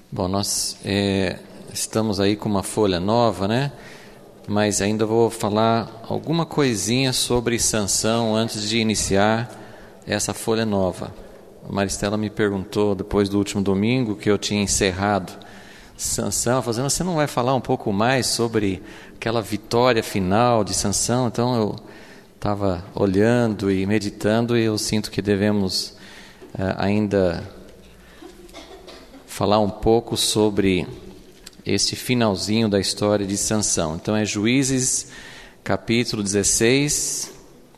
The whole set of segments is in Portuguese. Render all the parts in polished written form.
Bom, nós estamos aí com uma folha nova, né? Mas ainda vou falar alguma coisinha sobre Sansão antes de iniciar essa folha nova. A Maristela me perguntou depois do último domingo que eu tinha encerrado Sansão, fazendo, você não vai falar um pouco mais sobre aquela vitória final de Sansão? Então eu estava olhando e meditando e eu sinto que devemos ainda falar um pouco sobre este finalzinho da história de Sansão. Então é Juízes, capítulo 16.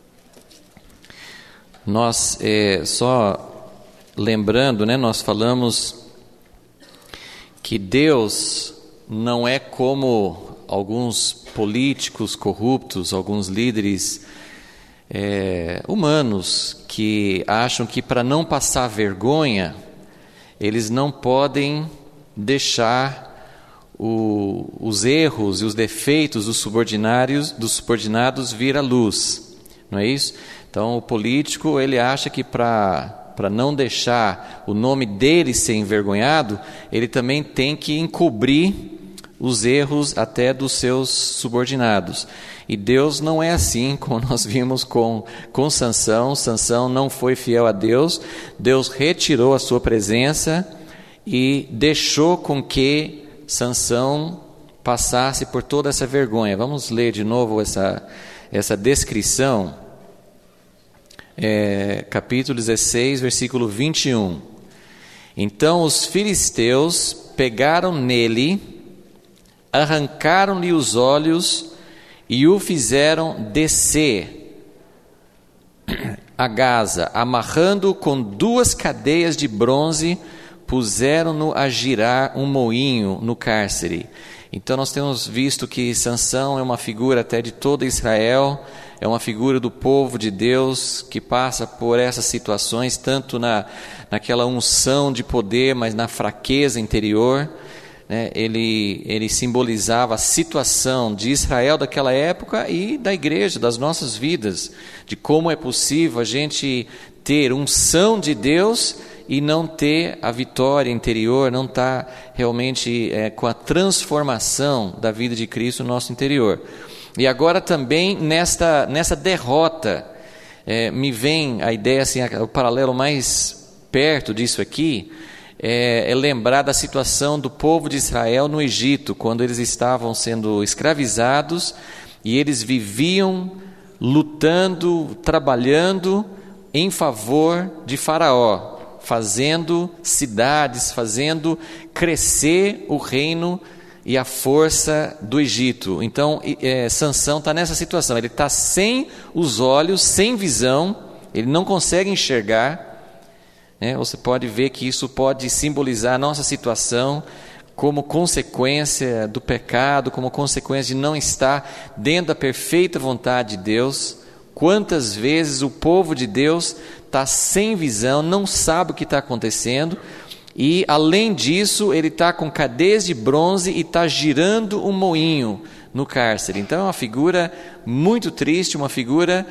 Nós, só lembrando, né, nós falamos que Deus não é como alguns políticos corruptos, alguns líderes humanos que acham que para não passar vergonha, eles não podem deixar os erros e os defeitos dos subordinados vir à luz, não é isso? Então o político, ele acha que para não deixar o nome dele ser envergonhado, ele também tem que encobrir os erros até dos seus subordinados. E Deus não é assim, como nós vimos com Sansão. Sansão não foi fiel a Deus. Deus retirou a sua presença e deixou com que Sansão passasse por toda essa vergonha. Vamos ler de novo essa descrição. Capítulo 16, versículo 21. Então os filisteus pegaram nele, arrancaram-lhe os olhos e o fizeram descer a Gaza, amarrando-o com 2 cadeias de bronze, puseram-no a girar um moinho no cárcere. Então nós temos visto que Sansão é uma figura até de todo Israel, é uma figura do povo de Deus que passa por essas situações, tanto naquela unção de poder, mas na fraqueza interior. Ele simbolizava a situação de Israel daquela época e da igreja, das nossas vidas, de como é possível a gente ter unção de Deus e não ter a vitória interior, não estar realmente com a transformação da vida de Cristo no nosso interior. E agora também nessa derrota, me vem a ideia, assim, o paralelo mais perto disso aqui, é lembrar da situação do povo de Israel no Egito, quando eles estavam sendo escravizados e eles viviam lutando, trabalhando em favor de Faraó, fazendo cidades, fazendo crescer o reino e a força do Egito. Então Sansão está nessa situação, ele está sem os olhos, sem visão, ele não consegue enxergar. Você pode ver que isso pode simbolizar a nossa situação como consequência do pecado, como consequência de não estar dentro da perfeita vontade de Deus. Quantas vezes o povo de Deus está sem visão, não sabe o que está acontecendo, e além disso ele está com cadeias de bronze e está girando um moinho no cárcere. Então é uma figura muito triste, uma figura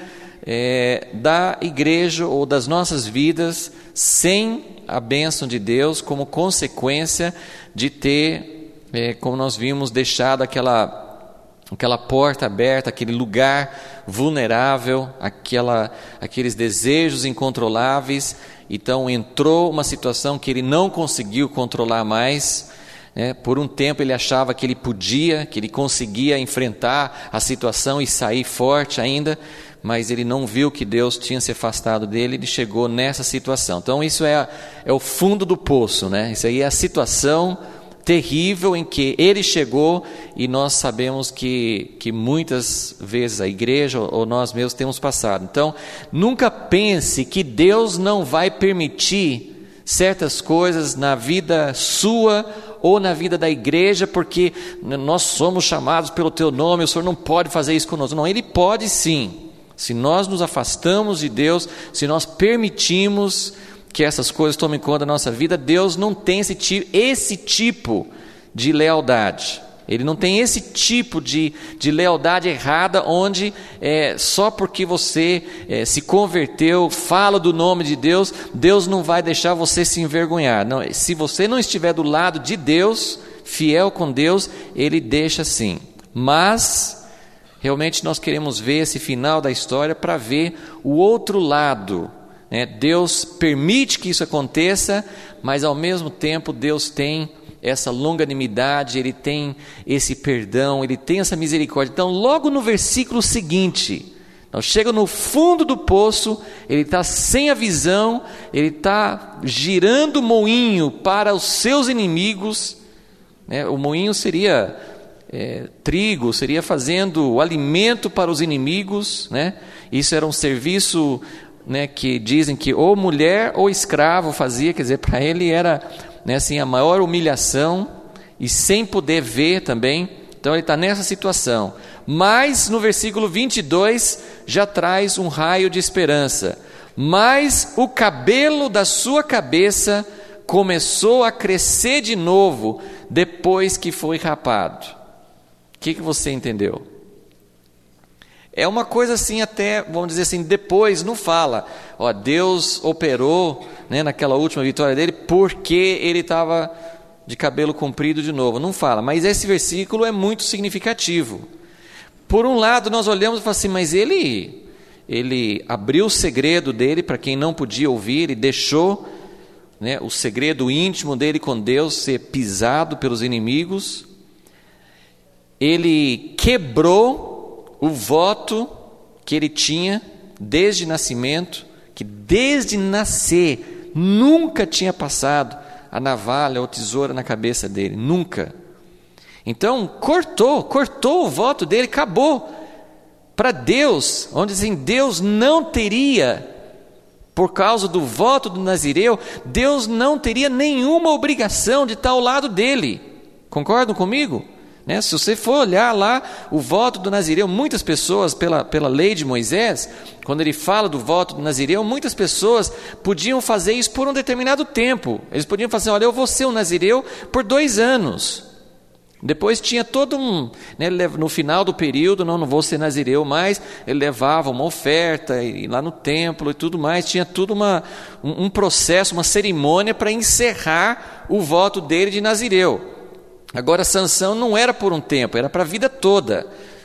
da igreja ou das nossas vidas sem a bênção de Deus, como consequência de ter, como nós vimos, deixado aquela porta aberta, aquele lugar vulnerável, aqueles desejos incontroláveis. Então entrou uma situação que ele não conseguiu controlar mais. Por um tempo ele achava que ele podia, que ele conseguia enfrentar a situação e sair forte ainda, mas ele não viu que Deus tinha se afastado dele, ele chegou nessa situação. Então isso é o fundo do poço, né? Isso aí é a situação terrível em que ele chegou, e nós sabemos que muitas vezes a igreja ou nós mesmos temos passado. Então nunca pense que Deus não vai permitir certas coisas na vida sua ou na vida da igreja, porque nós somos chamados pelo teu nome, o Senhor não pode fazer isso conosco. Não, Ele pode sim. Se nós nos afastamos de Deus, se nós permitimos que essas coisas tomem conta da nossa vida, Deus não tem esse tipo de lealdade. Ele não tem esse tipo de lealdade errada, onde só porque você se converteu, fala do nome de Deus, Deus não vai deixar você se envergonhar. Não, se você não estiver do lado de Deus, fiel com Deus, Ele deixa sim. Mas realmente nós queremos ver esse final da história para ver o outro lado, né? Deus permite que isso aconteça, mas ao mesmo tempo Deus tem essa longanimidade, Ele tem esse perdão, Ele tem essa misericórdia. Então logo no versículo seguinte, nós chega no fundo do poço, ele está sem a visão, ele está girando o moinho para os seus inimigos, né? O moinho seria trigo, seria fazendo o alimento para os inimigos, né? Isso era um serviço, né, que dizem que ou mulher ou escravo fazia, quer dizer, para ele era, né, assim, a maior humilhação, e sem poder ver também. Então ele está nessa situação, mas no versículo 22 já traz um raio de esperança. Mas o cabelo da sua cabeça começou a crescer de novo depois que foi rapado. O que você entendeu? É uma coisa assim, até, vamos dizer assim, depois não fala, ó, Deus operou, né, naquela última vitória dele, porque ele estava de cabelo comprido de novo. Não fala, mas esse versículo é muito significativo. Por um lado, nós olhamos e falamos assim, mas ele abriu o segredo dele para quem não podia ouvir, ele deixou, né, o segredo íntimo dele com Deus ser pisado pelos inimigos. Ele quebrou o voto que ele tinha desde nascimento, que desde nascer nunca tinha passado a navalha ou tesoura na cabeça dele, nunca. Então cortou o voto dele, acabou. Para Deus, onde dizem Deus não teria, por causa do voto do Nazireu, Deus não teria nenhuma obrigação de estar ao lado dele. Concordam comigo? Né? Se você for olhar lá o voto do Nazireu, muitas pessoas, pela lei de Moisés, quando ele fala do voto do Nazireu, muitas pessoas podiam fazer isso por um determinado tempo. Eles podiam fazer, olha, eu vou ser um Nazireu por 2 anos. Depois tinha todo né, no final do período, não vou ser Nazireu mais, ele levava uma oferta, e lá no templo e tudo mais, tinha tudo um processo, uma cerimônia para encerrar o voto dele de Nazireu. Agora Sansão não era por um tempo, era para a vida toda.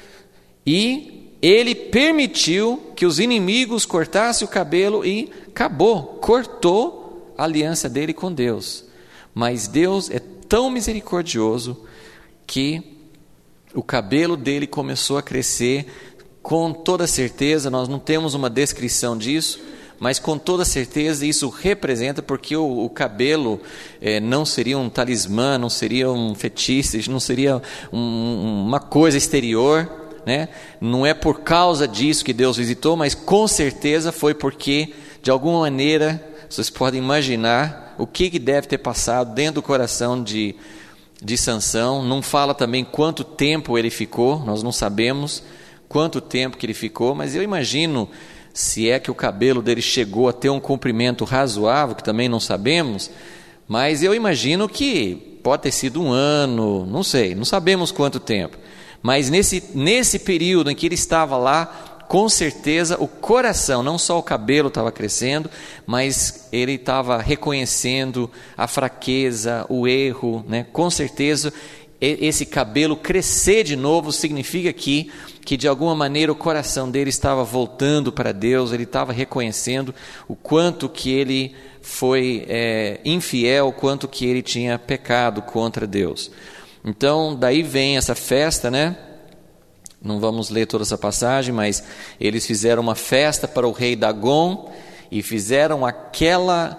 E ele permitiu que os inimigos cortassem o cabelo e acabou, cortou a aliança dele com Deus. Mas Deus é tão misericordioso que o cabelo dele começou a crescer com toda certeza. Nós não temos uma descrição disso, mas com toda certeza isso representa, porque o cabelo não seria um talismã, não seria um fetiche, não seria uma coisa exterior, né? Não é por causa disso que Deus visitou, mas com certeza foi porque, de alguma maneira, vocês podem imaginar o que deve ter passado dentro do coração de Sansão. Não fala também quanto tempo ele ficou, nós não sabemos quanto tempo que ele ficou, mas eu imagino, se é que o cabelo dele chegou a ter um comprimento razoável, que também não sabemos, mas eu imagino que pode ter sido 1 ano, não sei, não sabemos quanto tempo. Mas nesse período em que ele estava lá, com certeza o coração, não só o cabelo estava crescendo, mas ele estava reconhecendo a fraqueza, o erro, né? Com certeza esse cabelo crescer de novo significa que de alguma maneira o coração dele estava voltando para Deus, ele estava reconhecendo o quanto que ele foi infiel, o quanto que ele tinha pecado contra Deus. Então daí vem essa festa, né? Não vamos ler toda essa passagem, mas eles fizeram uma festa para o rei Dagon e fizeram aquela...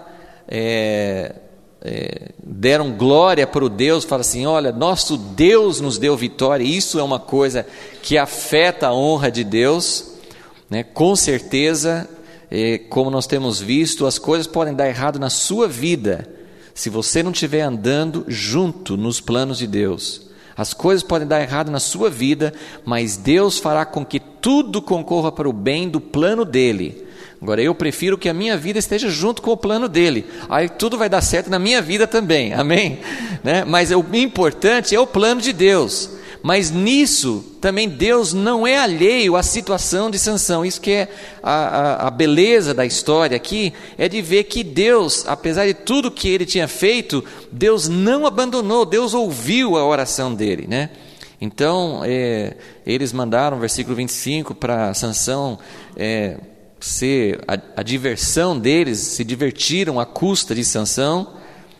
deram glória para o Deus, fala assim, olha, nosso Deus nos deu vitória. Isso é uma coisa que afeta a honra de Deus, né? Com certeza, como nós temos visto, as coisas podem dar errado na sua vida, se você não estiver andando junto nos planos de Deus. As coisas podem dar errado na sua vida, mas Deus fará com que tudo concorra para o bem do plano dele. Agora, eu prefiro que a minha vida esteja junto com o plano dele. Aí tudo vai dar certo na minha vida também, amém? Né? Mas o importante é o plano de Deus. Mas nisso também Deus não é alheio à situação de Sansão. Isso que é a beleza da história aqui, é de ver que Deus, apesar de tudo que ele tinha feito, Deus não abandonou, Deus ouviu a oração dele, né? Então, eles mandaram, versículo 25, para Sansão ser a diversão deles, se divertiram à custa de Sansão.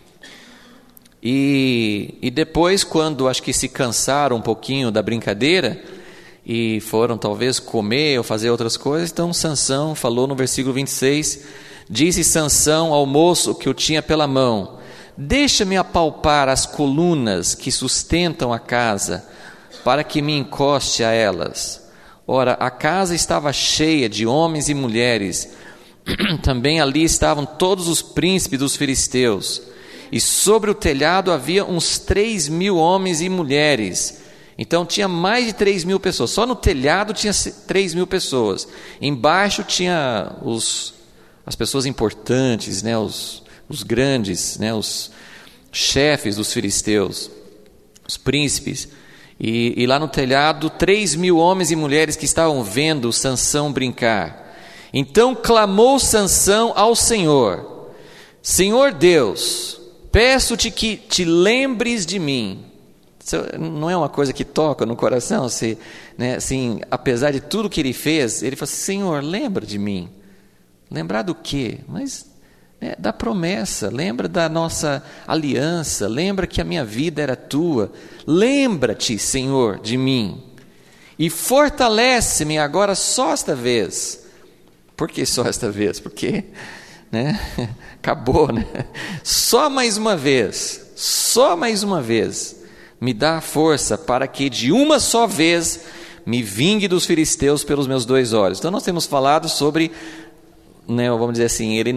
E depois, quando acho que se cansaram um pouquinho da brincadeira e foram talvez comer ou fazer outras coisas, então Sansão falou no versículo 26, disse Sansão ao moço que o tinha pela mão: deixa-me apalpar as colunas que sustentam a casa, para que me encoste a elas. Ora, a casa estava cheia de homens e mulheres, também ali estavam todos os príncipes dos filisteus, e sobre o telhado havia uns 3.000 homens e mulheres. Então tinha mais de 3.000 pessoas, só no telhado tinha 3.000 pessoas, embaixo tinha as pessoas importantes, né, os grandes, né, os chefes dos filisteus, os príncipes, e lá no telhado 3.000 homens e mulheres que estavam vendo Sansão brincar. Então clamou Sansão ao Senhor: Senhor Deus, peço-te que te lembres de mim. Isso não é uma coisa que toca no coração? Né, assim, apesar de tudo que ele fez, ele falou assim: Senhor, lembra de mim. Lembrar do quê? Mas da promessa, lembra da nossa aliança, lembra que a minha vida era tua. Lembra-te, Senhor, de mim, e fortalece-me agora só esta vez. Por que só esta vez? Porque acabou, né? Só mais uma vez, me dá força para que de uma só vez me vingue dos filisteus pelos meus 2 olhos. Então nós temos falado sobre, vamos dizer assim, ele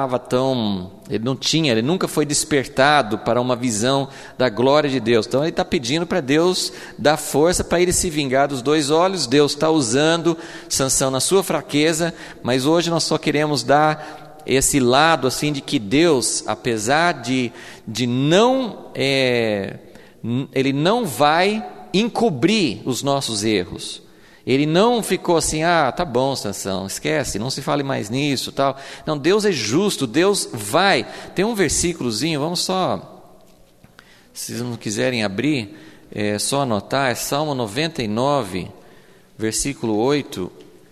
nunca foi despertado para uma visão da glória de Deus. Então ele está pedindo para Deus dar força para ele se vingar dos 2 olhos. Deus está usando Sansão na sua fraqueza, mas hoje nós só queremos dar esse lado assim de que Deus, apesar de não, ele não vai encobrir os nossos erros. Ele não ficou assim: tá bom, Sansão, esquece, não se fale mais nisso, tal. Não, Deus é justo, Deus vai. Tem um versículozinho, vamos só, se vocês não quiserem abrir, só anotar, é Salmo 99, versículo 8.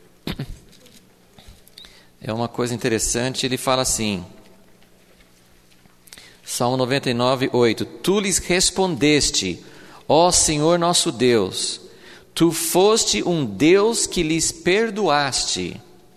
É uma coisa interessante, ele fala assim, Salmo 99, 8: Tu lhes respondeste, ó Senhor nosso Deus, tu foste um Deus que lhes perdoaste,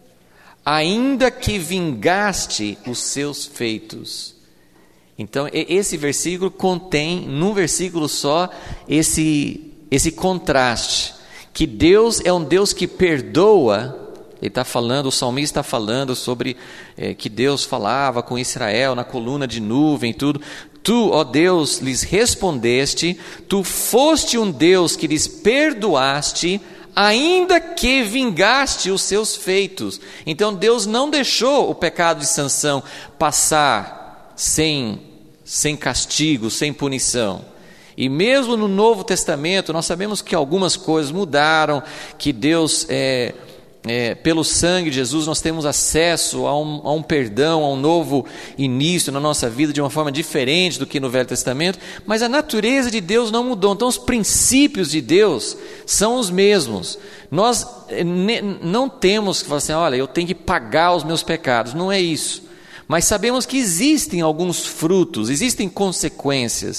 ainda que vingaste os seus feitos. Então, esse versículo contém, num versículo só, esse contraste, que Deus é um Deus que perdoa. Ele está falando, o salmista está falando sobre que Deus falava com Israel na coluna de nuvem e tudo. Tu, ó Deus, lhes respondeste, tu foste um Deus que lhes perdoaste, ainda que vingaste os seus feitos. Então Deus não deixou o pecado de Sansão passar sem castigo, sem punição. E mesmo no Novo Testamento nós sabemos que algumas coisas mudaram, que Deus pelo sangue de Jesus nós temos acesso a um perdão, a um novo início na nossa vida de uma forma diferente do que no Velho Testamento, mas a natureza de Deus não mudou. Então os princípios de Deus são os mesmos. Nós não temos que falar assim: olha, eu tenho que pagar os meus pecados. Não é isso. Mas sabemos que existem alguns frutos, existem consequências,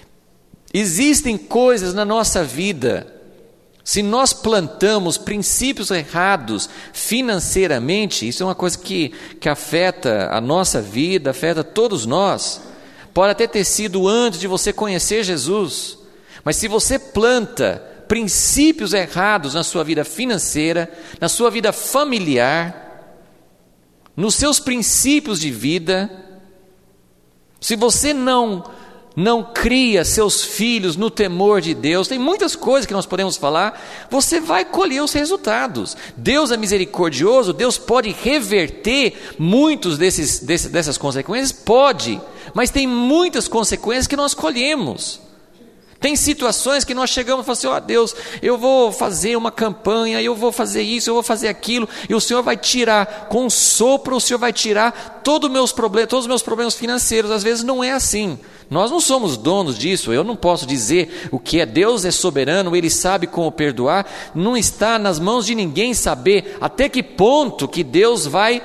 existem coisas na nossa vida. Se nós plantamos princípios errados financeiramente, isso é uma coisa que afeta a nossa vida, afeta todos nós. Pode até ter sido antes de você conhecer Jesus, mas se você planta princípios errados na sua vida financeira, na sua vida familiar, nos seus princípios de vida, se você não cria seus filhos no temor de Deus, tem muitas coisas que nós podemos falar, você vai colher os resultados. Deus é misericordioso, Deus pode reverter muitos dessas consequências, pode, mas tem muitas consequências que nós colhemos. Tem situações que nós chegamos e falamos assim: ó Deus, eu vou fazer uma campanha, eu vou fazer isso, eu vou fazer aquilo, e o Senhor vai tirar, com um sopro, o Senhor vai tirar todos os meus problemas financeiros. Às vezes não é assim. Nós não somos donos disso. Eu não posso dizer o que é. Deus é soberano, Ele sabe como perdoar. Não está nas mãos de ninguém saber até que ponto que Deus vai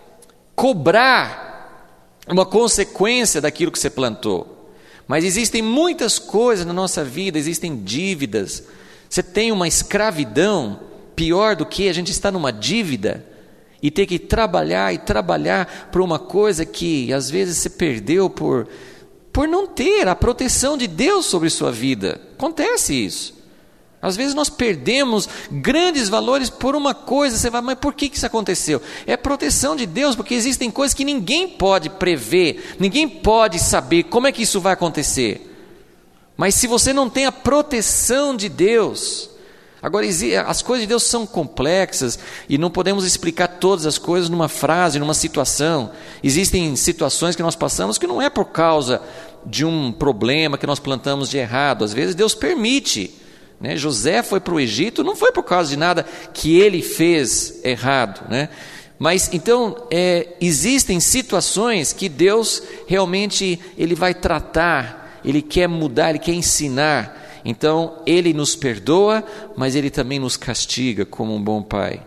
cobrar uma consequência daquilo que você plantou. Mas existem muitas coisas na nossa vida, existem dívidas. Você tem uma escravidão pior do que a gente estar numa dívida e ter que trabalhar e trabalhar por uma coisa que às vezes você perdeu por não ter a proteção de Deus sobre sua vida. Acontece isso. Às vezes nós perdemos grandes valores por uma coisa. Você vai, mas por que isso aconteceu? É proteção de Deus, porque existem coisas que ninguém pode prever, ninguém pode saber como é que isso vai acontecer. Mas se você não tem a proteção de Deus... Agora, as coisas de Deus são complexas e não podemos explicar todas as coisas numa frase, numa situação. Existem situações que nós passamos que não é por causa de um problema que nós plantamos de errado. Às vezes Deus permite. José foi para o Egito, não foi por causa de nada que ele fez errado, Mas então existem situações que Deus realmente Ele vai tratar, Ele quer mudar, Ele quer ensinar. Então Ele nos perdoa, mas Ele também nos castiga como um bom pai.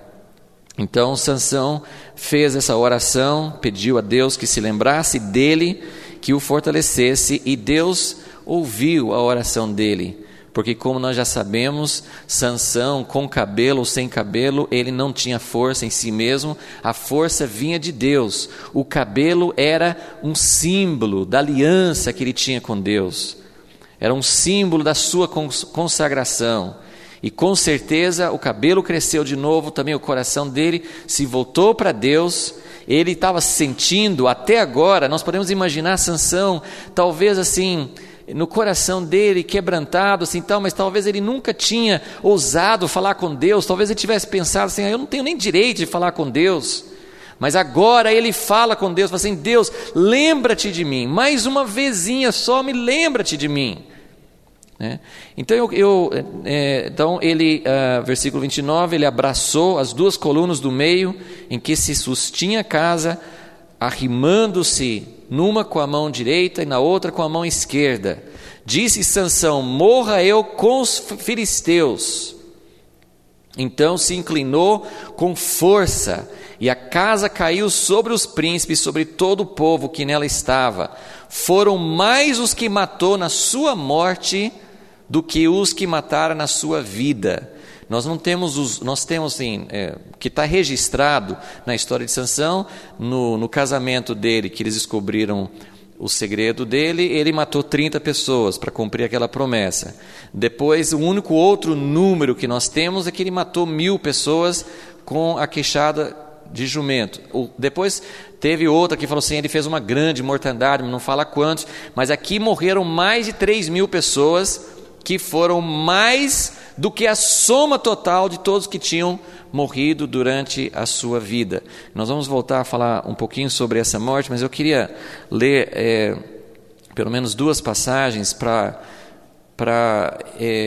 Então Sansão fez essa oração, pediu a Deus que se lembrasse dele, que o fortalecesse, e Deus ouviu a oração dele. Porque como nós já sabemos, Sansão, com cabelo ou sem cabelo, ele não tinha força em si mesmo, a força vinha de Deus. O cabelo era um símbolo da aliança que ele tinha com Deus, era um símbolo da sua consagração. E com certeza o cabelo cresceu de novo, também o coração dele se voltou para Deus. Ele estava sentindo, até agora, nós podemos imaginar Sansão, talvez assim... no coração dele, quebrantado assim, mas talvez ele nunca tinha ousado falar com Deus. Talvez ele tivesse pensado assim: eu não tenho nem direito de falar com Deus. Mas agora ele fala com Deus, fala assim: Deus, lembra-te de mim, mais uma vezinha só, me lembra-te de mim. Então ele, versículo 29, ele abraçou as duas colunas do meio em que se sustinha a casa, arrimando-se numa com a mão direita e na outra com a mão esquerda. Disse Sansão: morra eu com os filisteus. Então se inclinou com força, e a casa caiu sobre os príncipes, sobre todo o povo que nela estava. Foram mais os que matou na sua morte do que os que mataram na sua vida. Nós temos assim, que está registrado na história de Sansão, no casamento dele, que eles descobriram o segredo dele, ele matou 30 pessoas para cumprir aquela promessa. Depois, o único outro número que nós temos é que ele matou 1000 pessoas com a queixada de jumento. Depois teve outra que falou assim: ele fez uma grande mortandade, não fala quantos, mas aqui morreram mais de 3.000 pessoas, que foram mais do que a soma total de todos que tinham morrido durante a sua vida. Nós vamos voltar a falar um pouquinho sobre essa morte, mas eu queria ler pelo menos 2 passagens para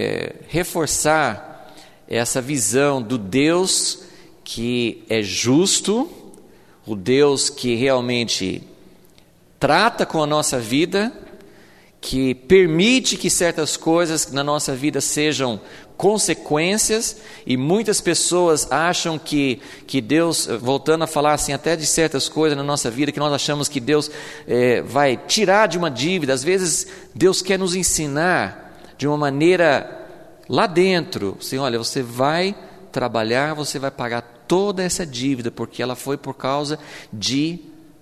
reforçar essa visão do Deus que é justo, o Deus que realmente trata com a nossa vida, que permite que certas coisas na nossa vida sejam consequências. E muitas pessoas acham que Deus, voltando a falar assim até de certas coisas na nossa vida, que nós achamos que Deus vai tirar de uma dívida. Às vezes Deus quer nos ensinar de uma maneira lá dentro, assim: olha, você vai trabalhar, você vai pagar toda essa dívida, porque ela foi por causa de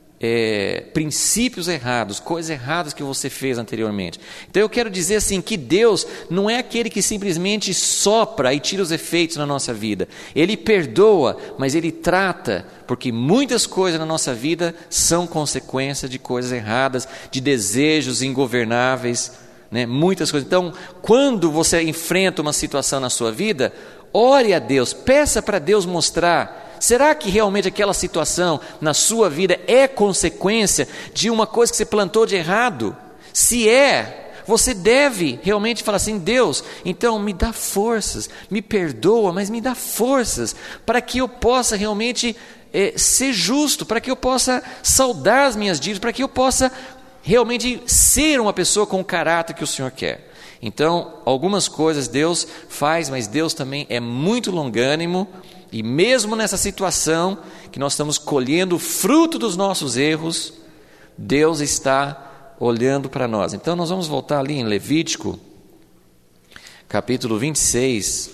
princípios errados, coisas erradas que você fez anteriormente. Então eu quero dizer assim, que Deus não é aquele que simplesmente sopra e tira os efeitos na nossa vida. Ele perdoa, mas Ele trata, porque muitas coisas na nossa vida são consequência de coisas erradas, de desejos ingovernáveis, muitas coisas. Então, quando você enfrenta uma situação na sua vida, ore a Deus, peça para Deus mostrar: será que realmente aquela situação na sua vida é consequência de uma coisa que você plantou de errado? Se você deve realmente falar assim: Deus, então me dá forças, me perdoa, mas me dá forças para que eu possa realmente ser justo, para que eu possa saldar as minhas dívidas, para que eu possa realmente ser uma pessoa com o caráter que o Senhor quer. Então, algumas coisas Deus faz, mas Deus também é muito longânimo, e mesmo nessa situação que nós estamos colhendo o fruto dos nossos erros, Deus está olhando para nós. Então nós vamos voltar ali em Levítico, capítulo 26.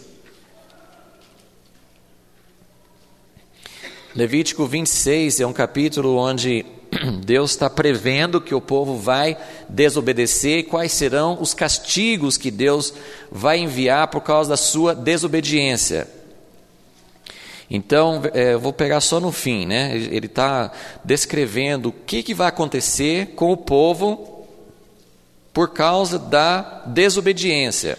Levítico 26 é um capítulo onde Deus está prevendo que o povo vai desobedecer e quais serão os castigos que Deus vai enviar por causa da sua desobediência. Então, eu vou pegar só no fim, né? Ele está descrevendo o que vai acontecer com o povo por causa da desobediência.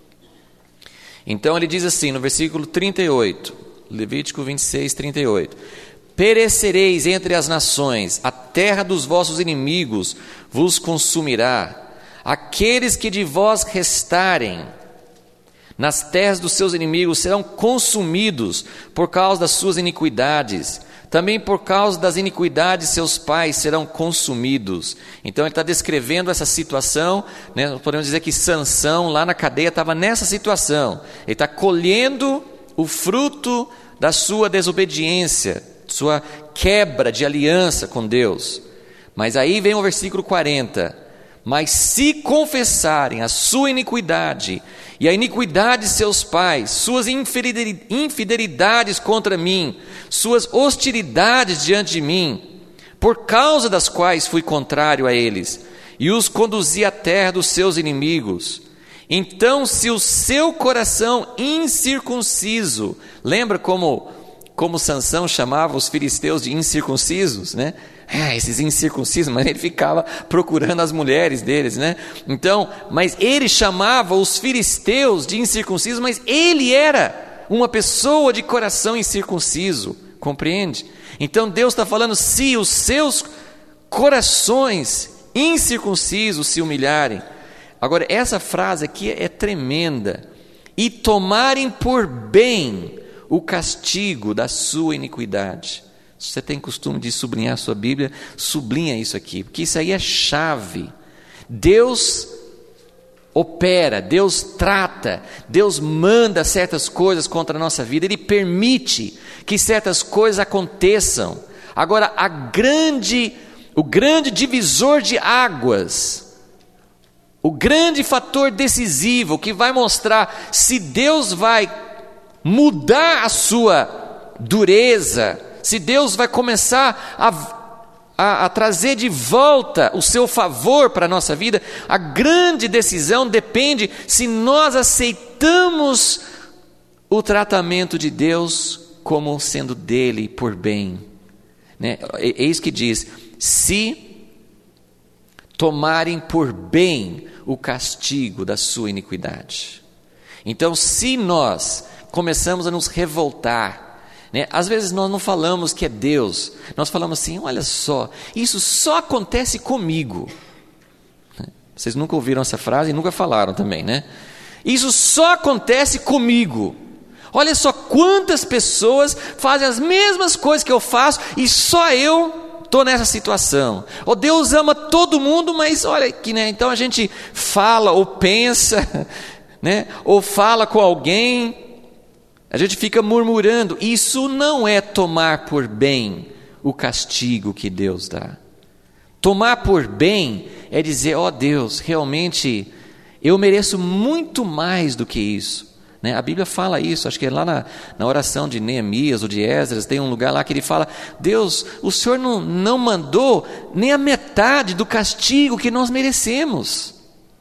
Então, ele diz assim, no versículo 38, Levítico 26, 38. Perecereis entre as nações, a terra dos vossos inimigos vos consumirá. Aqueles que de vós restarem nas terras dos seus inimigos serão consumidos por causa das suas iniquidades. Também por causa das iniquidades seus pais serão consumidos. Então ele está descrevendo essa situação, né? Podemos dizer que Sansão lá na cadeia estava nessa situação. Ele está colhendo o fruto da sua desobediência, sua quebra de aliança com Deus. Mas aí vem o versículo 40. Mas se confessarem a sua iniquidade e a iniquidade de seus pais, suas infidelidades contra mim, suas hostilidades diante de mim, por causa das quais fui contrário a eles, e os conduzi à terra dos seus inimigos, então se o seu coração incircunciso, lembra como Sansão chamava os filisteus de incircuncisos, né? Esses incircuncisos, mas ele ficava procurando as mulheres deles, né? Então, mas ele chamava os filisteus de incircuncisos, mas ele era uma pessoa de coração incircunciso, compreende? Então Deus está falando, se os seus corações incircuncisos se humilharem. Agora, essa frase aqui é tremenda. E tomarem por bem o castigo da sua iniquidade. Se você tem costume de sublinhar a sua Bíblia, sublinha isso aqui, porque isso aí é chave. Deus opera, Deus trata, Deus manda certas coisas contra a nossa vida, Ele permite que certas coisas aconteçam. Agora, o grande divisor de águas, o grande fator decisivo que vai mostrar se Deus vai mudar a sua dureza, se Deus vai começar a trazer de volta o seu favor para a nossa vida, a grande decisão depende se nós aceitamos o tratamento de Deus como sendo dele por bem, né? É isso que diz, se tomarem por bem o castigo da sua iniquidade. Então, se nós começamos a nos revoltar, né? Às vezes nós não falamos que é Deus, nós falamos assim, olha só, isso só acontece comigo. Vocês nunca ouviram essa frase e nunca falaram também, né? Isso só acontece comigo. Olha só quantas pessoas fazem as mesmas coisas que eu faço e só eu estou nessa situação. Ou Deus ama todo mundo, mas olha aqui, né? Então a gente fala ou pensa, né? Ou fala com alguém, a gente fica murmurando. Isso não é tomar por bem o castigo que Deus dá. Tomar por bem é dizer, ó Deus, realmente eu mereço muito mais do que isso, né? A Bíblia fala isso, acho que é lá na oração de Neemias ou de Esdras, tem um lugar lá que ele fala, Deus, o Senhor não mandou nem a metade do castigo que nós merecemos.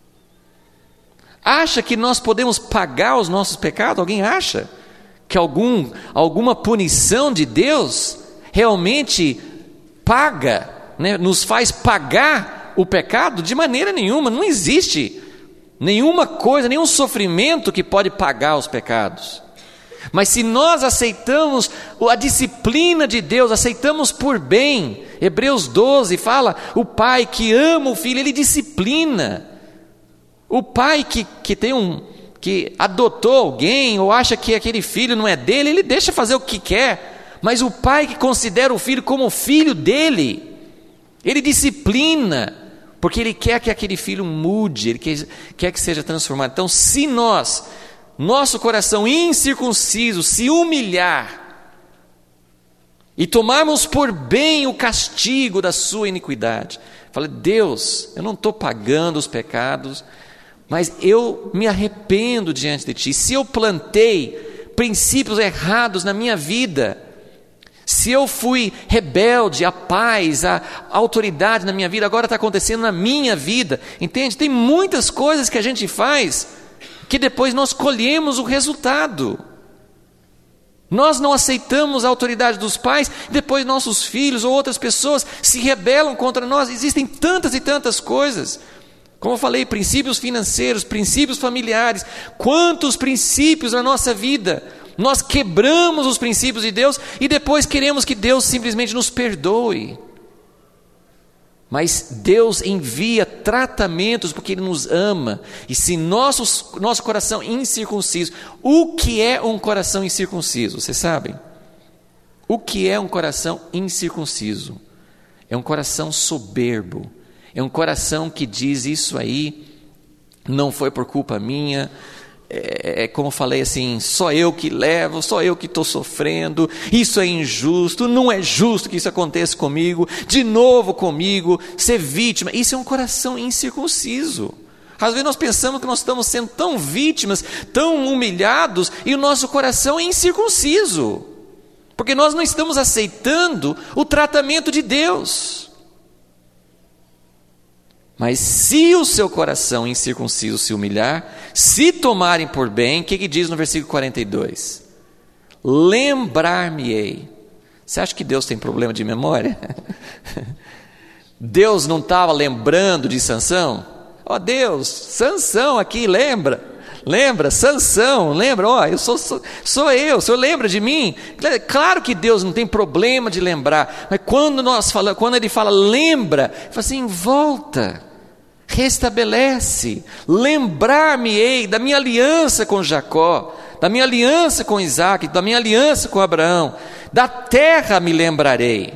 Acha que nós podemos pagar os nossos pecados? Alguém acha que alguma punição de Deus realmente paga, né, nos faz pagar o pecado? De maneira nenhuma, não existe nenhuma coisa, nenhum sofrimento que pode pagar os pecados. Mas se nós aceitamos a disciplina de Deus, aceitamos por bem, Hebreus 12 fala, o pai que ama o filho, ele disciplina O pai que adotou alguém ou acha que aquele filho não é dele, ele deixa fazer o que quer. Mas o pai que considera o filho como filho dele, ele disciplina, porque ele quer que aquele filho mude, ele quer que seja transformado. Então, se nosso coração incircunciso se humilhar e tomarmos por bem o castigo da sua iniquidade, fala: Deus, eu não estou pagando os pecados, mas eu me arrependo diante de Ti. Se eu plantei princípios errados na minha vida, se eu fui rebelde à paz, à autoridade na minha vida, agora está acontecendo na minha vida, entende? Tem muitas coisas que a gente faz que depois nós colhemos o resultado. Nós não aceitamos a autoridade dos pais, depois nossos filhos ou outras pessoas se rebelam contra nós. Existem tantas e tantas coisas. Como eu falei, princípios financeiros, princípios familiares. Quantos princípios na nossa vida nós quebramos os princípios de Deus e depois queremos que Deus simplesmente nos perdoe. Mas Deus envia tratamentos porque Ele nos ama. E se nosso coração incircunciso... O que é um coração incircunciso? Vocês sabem? O que é um coração incircunciso? É um coração soberbo. É um coração que diz: isso aí não foi por culpa minha. Como eu falei assim, só eu que levo, só eu que estou sofrendo, isso é injusto, não é justo que isso aconteça comigo, de novo comigo, ser vítima. Isso é um coração incircunciso. Às vezes nós pensamos que nós estamos sendo tão vítimas, tão humilhados, e o nosso coração é incircunciso, porque nós não estamos aceitando o tratamento de Deus. Mas se o seu coração incircunciso se humilhar, se tomarem por bem, o que diz no versículo 42? Lembrar-me-ei. Você acha que Deus tem problema de memória? Deus não estava lembrando de Sansão? Ó Deus, Sansão aqui, lembra, Sansão, lembra, sou eu, o Senhor lembra de mim? Claro que Deus não tem problema de lembrar, mas quando Ele fala lembra, Ele fala assim: volta, restabelece, lembrar-me-ei da minha aliança com Jacó, da minha aliança com Isaac, da minha aliança com Abraão, da terra me lembrarei,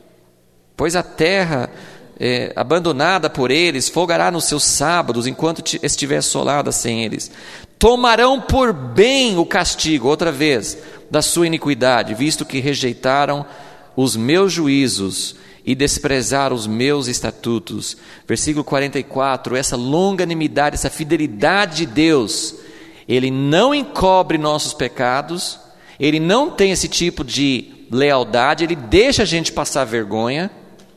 pois a terra abandonada por eles folgará nos seus sábados, enquanto estiver assolada sem eles. Tomarão por bem o castigo, outra vez, da sua iniquidade, visto que rejeitaram os meus juízos e desprezaram os meus estatutos. Versículo 44, essa longanimidade, essa fidelidade de Deus, Ele não encobre nossos pecados, Ele não tem esse tipo de lealdade, Ele deixa a gente passar vergonha.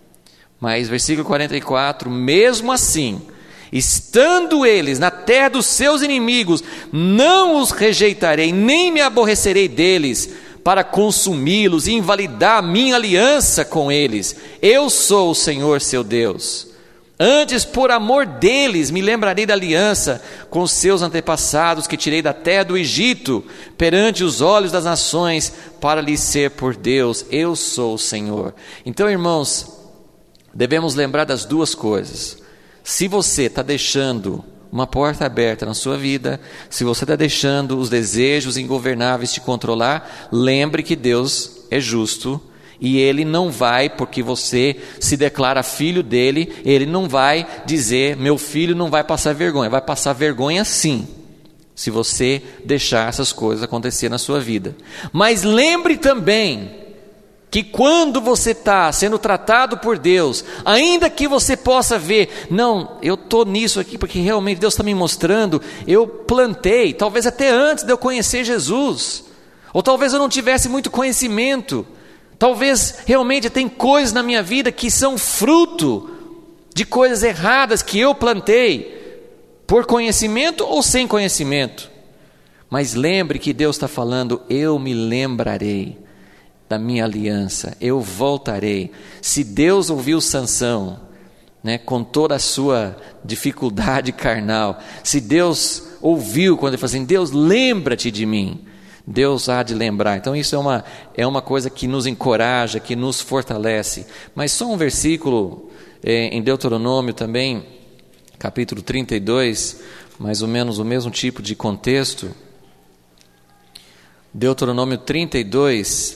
Mas versículo 44, mesmo assim, estando eles na terra dos seus inimigos, não os rejeitarei, nem me aborrecerei deles, para consumi-los e invalidar a minha aliança com eles. Eu sou o Senhor seu Deus. Antes, por amor deles, me lembrarei da aliança com os seus antepassados, que tirei da terra do Egito, perante os olhos das nações, para lhes ser por Deus. Eu sou o Senhor. Então, irmãos, devemos lembrar das duas coisas. Se você está deixando uma porta aberta na sua vida, se você está deixando os desejos ingovernáveis te controlar, lembre que Deus é justo e Ele não vai, porque você se declara filho dEle, Ele não vai dizer: meu filho não vai passar vergonha. Vai passar vergonha sim, se você deixar essas coisas acontecer na sua vida. Mas lembre também que quando você está sendo tratado por Deus, ainda que você possa ver: não, eu estou nisso aqui porque realmente Deus está me mostrando, eu plantei, talvez até antes de eu conhecer Jesus, ou talvez eu não tivesse muito conhecimento, talvez realmente tem coisas na minha vida que são fruto de coisas erradas que eu plantei, por conhecimento ou sem conhecimento. Mas lembre que Deus está falando: eu me lembrarei da minha aliança, eu voltarei. Se Deus ouviu Sansão, com toda a sua dificuldade carnal, se Deus ouviu quando ele falou assim: Deus, lembra-te de mim, Deus há de lembrar. Então isso é uma coisa que nos encoraja, que nos fortalece. Mas só um versículo em Deuteronômio também, capítulo 32, mais ou menos o mesmo tipo de contexto. Deuteronômio 32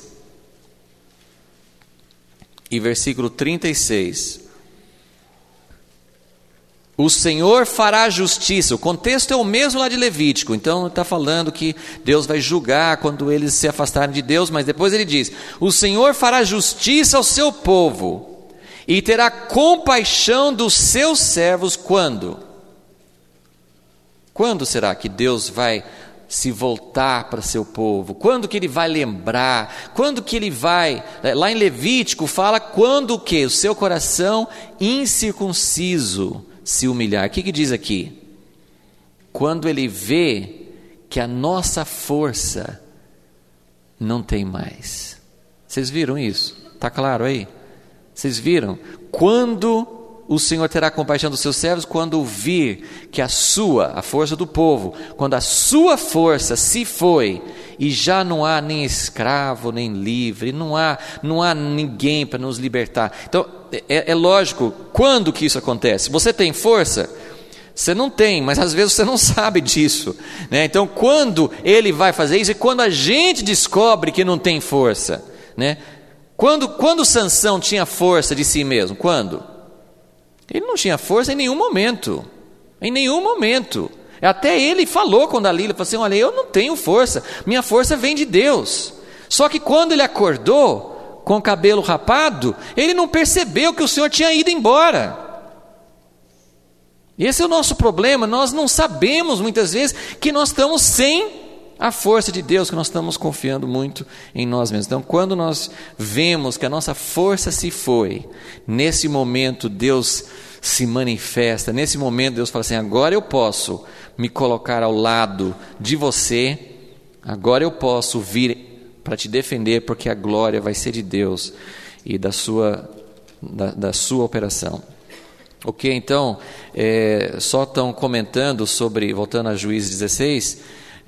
e versículo 36. O Senhor fará justiça. O contexto é o mesmo lá de Levítico. Então está falando que Deus vai julgar quando eles se afastarem de Deus, mas depois ele diz: o Senhor fará justiça ao seu povo e terá compaixão dos seus servos. Quando? Quando será que Deus vai se voltar para seu povo? Quando que ele vai lembrar? Quando que ele vai... Lá em Levítico fala quando o quê? O seu coração incircunciso se humilhar. O que diz aqui? Quando ele vê que a nossa força não tem mais. Vocês viram isso? Está claro aí? Vocês viram? Quando o Senhor terá compaixão dos seus servos, quando vir que a força do povo, quando a sua força se foi e já não há nem escravo nem livre, não há ninguém para nos libertar. Então é lógico, quando que isso acontece? Você tem força? Você não tem, mas às vezes você não sabe disso, né? Então quando ele vai fazer isso, e quando a gente descobre que não tem força, né? Quando Sansão tinha força de si mesmo? Quando? Ele não tinha força em nenhum momento. Em nenhum momento. Até ele falou com Dalila, falou assim: olha, eu não tenho força, minha força vem de Deus. Só que quando ele acordou com o cabelo rapado, ele não percebeu que o Senhor tinha ido embora. Esse é o nosso problema. Nós não sabemos muitas vezes que nós estamos sem a força de Deus, que nós estamos confiando muito em nós mesmos. Então quando nós vemos que a nossa força se foi, nesse momento Deus se manifesta. Nesse momento Deus fala assim: agora eu posso me colocar ao lado de você, agora eu posso vir para te defender, porque a glória vai ser de Deus e da sua operação. Ok, então só estão comentando sobre, voltando a Juízes 16,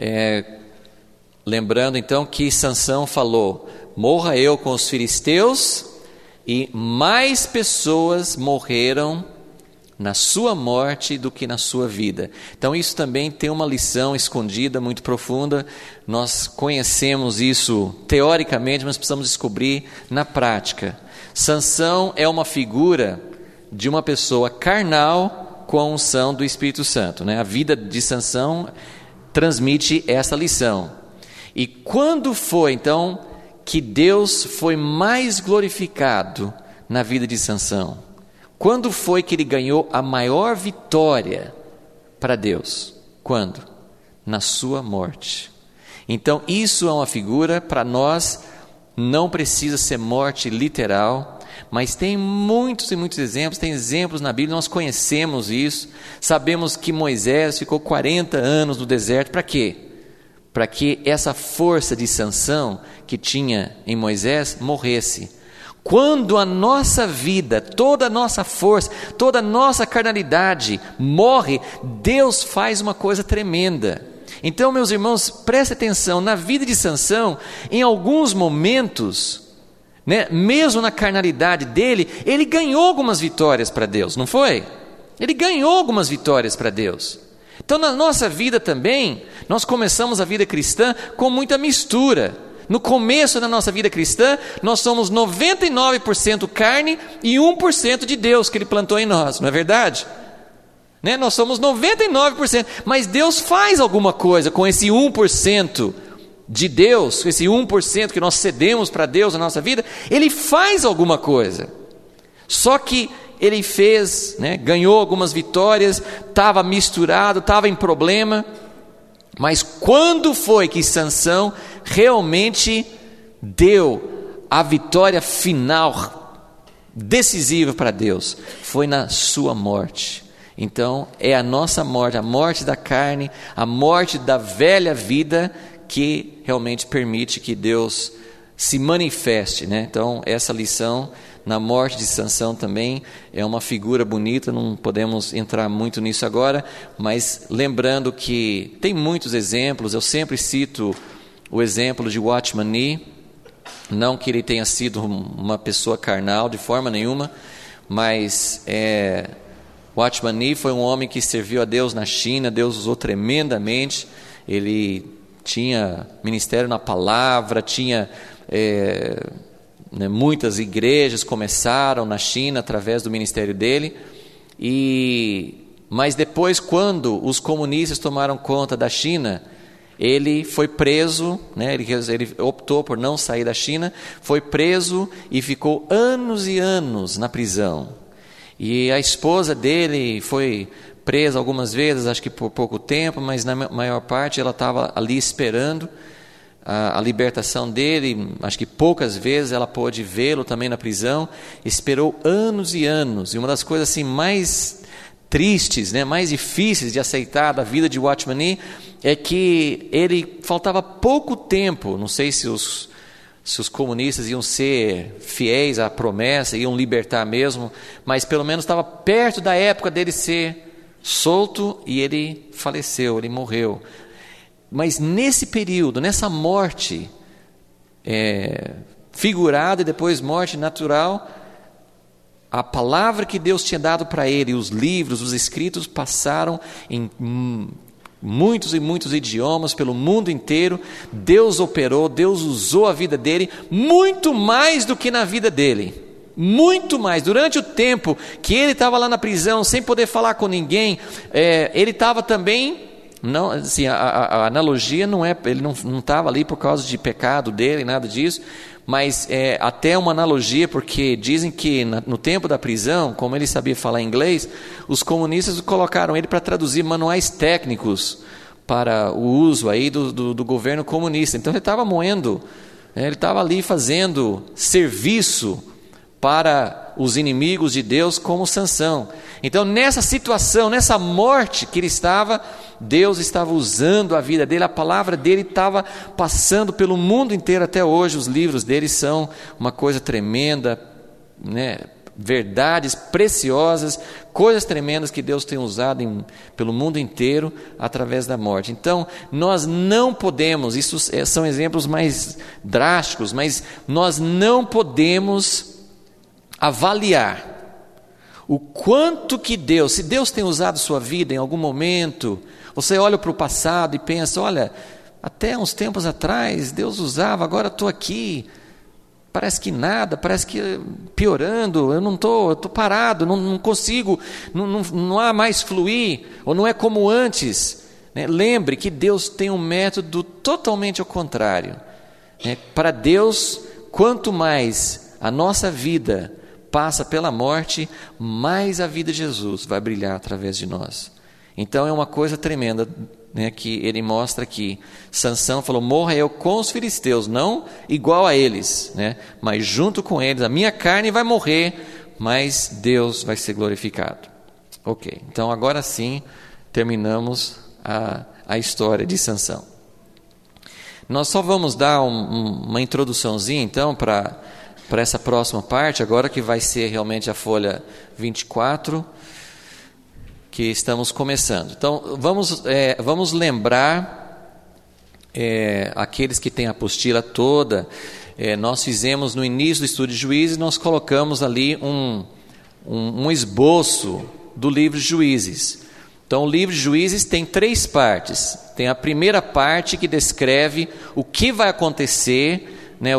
lembrando então que Sansão falou: morra eu com os filisteus, e mais pessoas morreram na sua morte do que na sua vida. Então isso também tem uma lição escondida muito profunda. Nós conhecemos isso teoricamente, mas precisamos descobrir na prática. Sansão é uma figura de uma pessoa carnal com a unção do Espírito Santo, né? A vida de Sansão transmite essa lição. E quando foi então que Deus foi mais glorificado na vida de Sansão? Quando foi que ele ganhou a maior vitória para Deus? Quando? Na sua morte. Então isso é uma figura para nós. Não precisa ser morte literal, mas tem muitos e muitos exemplos. Tem exemplos na Bíblia, nós conhecemos isso. Sabemos que Moisés ficou 40 anos no deserto. Para quê? Para que essa força de Sansão que tinha em Moisés morresse. Quando a nossa vida, toda a nossa força, toda a nossa carnalidade morre, Deus faz uma coisa tremenda. Então, meus irmãos, prestem atenção, na vida de Sansão, em alguns momentos, né, mesmo na carnalidade dele, ele ganhou algumas vitórias para Deus, não foi? Ele ganhou algumas vitórias para Deus. Então, na nossa vida também, nós começamos a vida cristã com muita mistura. No começo da nossa vida cristã, nós somos 99% carne e 1% de Deus que Ele plantou em nós, não é verdade? Né? Nós somos 99%, mas Deus faz alguma coisa com esse 1% de Deus, esse 1% que nós cedemos para Deus na nossa vida. Ele faz alguma coisa. Só que Ele fez, né, ganhou algumas vitórias, estava misturado, estava em problema. Mas quando foi que Sansão realmente deu a vitória final, decisiva para Deus? Foi na sua morte. Então é a nossa morte, a morte da carne, a morte da velha vida, que realmente permite que Deus se manifeste, né? Então essa lição na morte de Sansão também é uma figura bonita. Não podemos entrar muito nisso agora, mas lembrando que tem muitos exemplos. Eu sempre cito o exemplo de Watchman Nee, não que ele tenha sido uma pessoa carnal de forma nenhuma, mas Watchman Nee foi um homem que serviu a Deus na China, Deus usou tremendamente, ele tinha ministério na palavra, tinha muitas igrejas começaram na China através do ministério dele, mas depois, quando os comunistas tomaram conta da China, ele foi preso, ele optou por não sair da China, foi preso e ficou anos e anos na prisão. E a esposa dele foi presa algumas vezes, acho que por pouco tempo, mas na maior parte ela estava ali esperando a libertação dele. Acho que poucas vezes ela pôde vê-lo também na prisão. Esperou anos e anos. E uma das coisas assim mais tristes, mais difíceis de aceitar da vida de Watchman Nee é que ele faltava pouco tempo. Não sei se os comunistas iam ser fiéis à promessa, iam libertar mesmo, mas pelo menos estava perto da época dele ser solto e ele faleceu, ele morreu. Mas nesse período, nessa morte figurada e depois morte natural, a palavra que Deus tinha dado para ele, os livros, os escritos passaram em muitos e muitos idiomas pelo mundo inteiro. Deus operou, Deus usou a vida dele muito mais do que na vida dele. Muito mais. Durante o tempo que ele estava lá na prisão, sem poder falar com ninguém, ele estava também, não, assim, a analogia não é, ele não estava ali por causa de pecado dele, nada disso, mas até uma analogia, porque dizem que no tempo da prisão, como ele sabia falar inglês, os comunistas colocaram ele para traduzir manuais técnicos para o uso aí do governo comunista. Então ele estava moendo, ele estava ali fazendo serviço para os inimigos de Deus, como Sansão. Então nessa situação, nessa morte que ele estava, Deus estava usando a vida dele, a palavra dele estava passando pelo mundo inteiro até hoje. Os livros dele são uma coisa tremenda, verdades preciosas, coisas tremendas que Deus tem usado pelo mundo inteiro através da morte. Então nós não podemos, isso são exemplos mais drásticos, mas nós não podemos avaliar o quanto que Deus, se Deus tem usado sua vida em algum momento, você olha para o passado e pensa, olha, até uns tempos atrás Deus usava, agora estou aqui, parece que nada, parece que piorando, eu estou parado, não consigo, não há mais fluir, ou não é como antes. Lembre que Deus tem um método totalmente ao contrário. Para Deus, quanto mais a nossa vida passa pela morte, mais a vida de Jesus vai brilhar através de nós. Então é uma coisa tremenda, que ele mostra aqui. Sansão falou, morra eu com os filisteus, não igual a eles, mas junto com eles. A minha carne vai morrer, mas Deus vai ser glorificado. Ok, então agora sim terminamos a história de Sansão. Nós só vamos dar uma introduçãozinha então para essa próxima parte, agora que vai ser realmente a folha 24, que estamos começando. Então, vamos lembrar aqueles que têm a apostila toda. Nós fizemos no início do estudo de Juízes, nós colocamos ali um esboço do livro de Juízes. Então, o livro de Juízes tem 3 partes. Tem a primeira parte que descreve o que vai acontecer,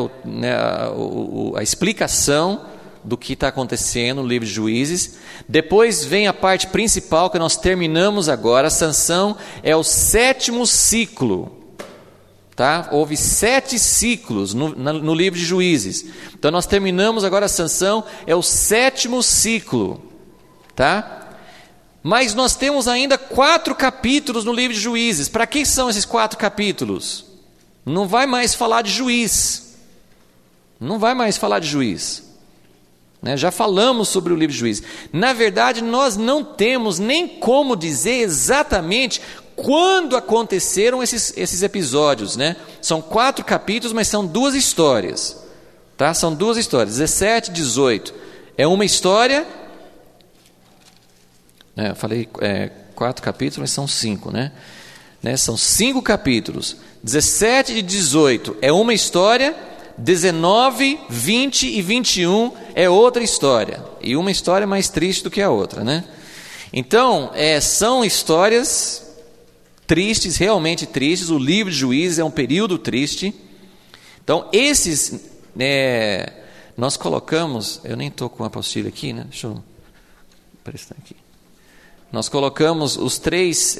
a explicação do que está acontecendo no livro de Juízes. Depois vem a parte principal que nós terminamos agora. Sansão é o 7º ciclo, tá? Houve 7 ciclos no livro de Juízes. Então nós terminamos agora. Sansão é o 7º ciclo, tá? Mas nós temos ainda 4 capítulos no livro de Juízes. Para que são esses 4 capítulos? Não vai mais falar de juiz. Não vai mais falar de juiz. Já falamos sobre o livro de Juízes. Na verdade, nós não temos nem como dizer exatamente quando aconteceram esses episódios. São 4 capítulos, mas são 2 histórias. Tá? São 2 histórias, 17 e 18. É uma história... eu falei 4 capítulos, mas são 5, São 5 capítulos. 17 e 18 é uma história, 19, 20 e 21 é outra história. E uma história mais triste do que a outra, Então, são histórias tristes, realmente tristes. O livro de Juízes é um período triste. Então, esses, nós colocamos, eu nem estou com a apostila aqui, né? Deixa eu prestar aqui. Nós colocamos os três,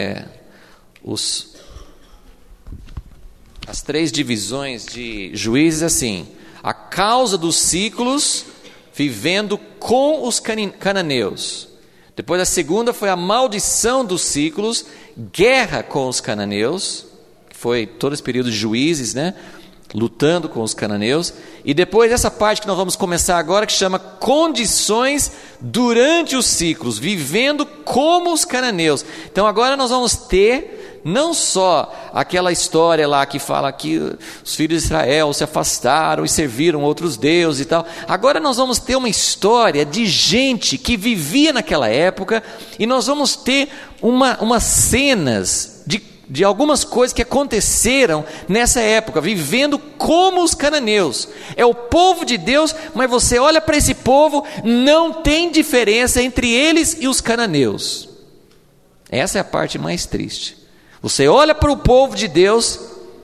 as três divisões de Juízes assim: a causa dos ciclos, vivendo com os cananeus. Depois a segunda foi a maldição dos ciclos, guerra com os cananeus, que foi todo esse período de Juízes, né? Lutando com os cananeus. E depois essa parte que nós vamos começar agora, que chama condições durante os ciclos, vivendo como os cananeus. Então agora nós vamos ter não só aquela história lá que fala que os filhos de Israel se afastaram e serviram outros deuses e tal. Agora nós vamos ter uma história de gente que vivia naquela época, e nós vamos ter umas cenas de algumas coisas que aconteceram nessa época, vivendo como os cananeus. É o povo de Deus, mas você olha para esse povo, não tem diferença entre eles e os cananeus. Essa é a parte mais triste. Você olha para o povo de Deus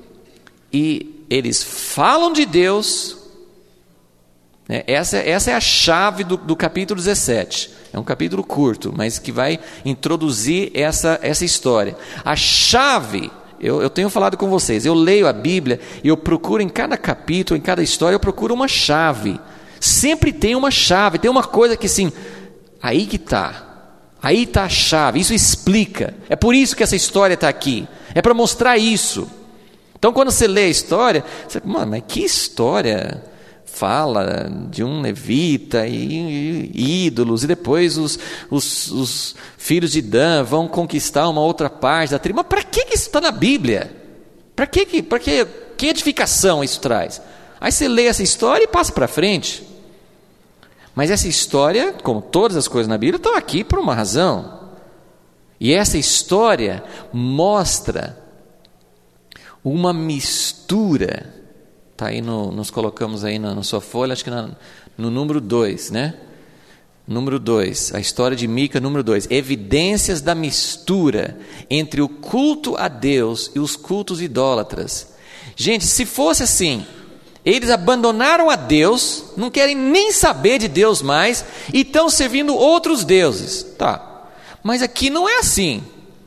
e eles falam de Deus. Essa é a chave do capítulo 17. É um capítulo curto, mas que vai introduzir essa história. A chave, eu tenho falado com vocês, eu leio a Bíblia e eu procuro em cada capítulo, em cada história, eu procuro uma chave. Sempre tem uma chave, tem uma coisa que assim, aí que está. Aí está a chave, isso explica. É por isso que essa história está aqui. É para mostrar isso. Então quando você lê a história, você fala, mano, mas que história fala de um levita e ídolos, e depois os filhos de Dan vão conquistar uma outra parte da tribo. Mas para que isso está na Bíblia? Que edificação isso traz? Aí você lê essa história e passa para frente. Mas essa história, como todas as coisas na Bíblia, estão aqui por uma razão. E essa história mostra uma mistura. Está aí, nós colocamos aí na sua folha, acho que no número 2, né? Número 2, a história de Mica, número 2. Evidências da mistura entre o culto a Deus e os cultos idólatras. Gente, se fosse assim, eles abandonaram a Deus, não querem nem saber de Deus mais, e estão servindo outros deuses. Tá, mas aqui não é assim.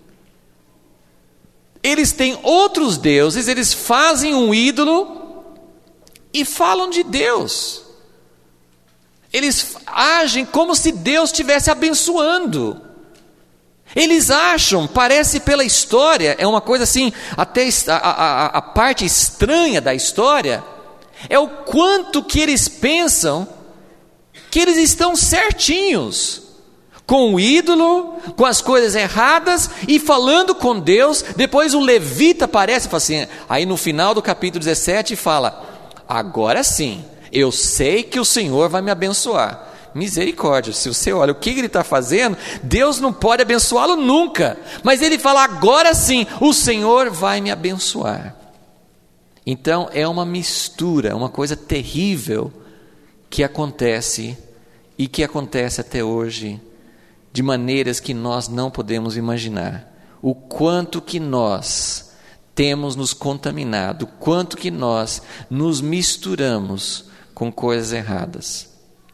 Eles têm outros deuses, eles fazem um ídolo e falam de Deus. Eles agem como se Deus estivesse abençoando. Eles acham, parece pela história, é uma coisa assim, até a parte estranha da história, é o quanto que eles pensam que eles estão certinhos, com o ídolo, com as coisas erradas, e falando com Deus. Depois o levita aparece e fala assim, aí no final do capítulo 17 fala, agora sim, eu sei que o Senhor vai me abençoar. Misericórdia, se você olha o que ele está fazendo, Deus não pode abençoá-lo nunca. Mas ele fala, agora sim, o Senhor vai me abençoar. Então é uma mistura, uma coisa terrível que acontece e que acontece até hoje, de maneiras que nós não podemos imaginar. O quanto que nós temos nos contaminado, o quanto que nós nos misturamos com coisas erradas.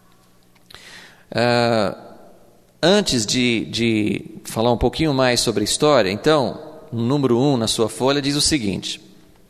Antes de falar um pouquinho mais sobre a história, então, no número 1 na sua folha diz o seguinte: